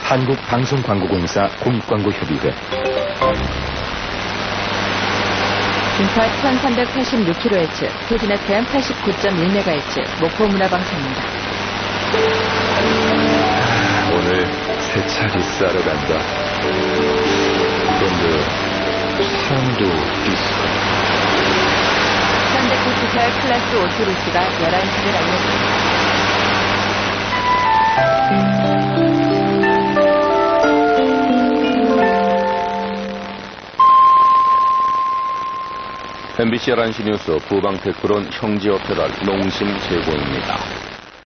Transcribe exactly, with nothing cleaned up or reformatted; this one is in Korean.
한국방송광고공사 공익광고협의회. 중파 천삼백팔십육 킬로헤르츠, 표준 에프엠 팔십구 점 일 메가헤르츠, 목포 문화방송입니다. 오늘 새차리 싸러 간다. 그런데 사람도 있어. 현대캐피탈 클래스 오토루스가 열한 시를 알렸습니다. 엠비씨 열한 시 뉴스 부방테크론 형제협회단 농심 제공입니다.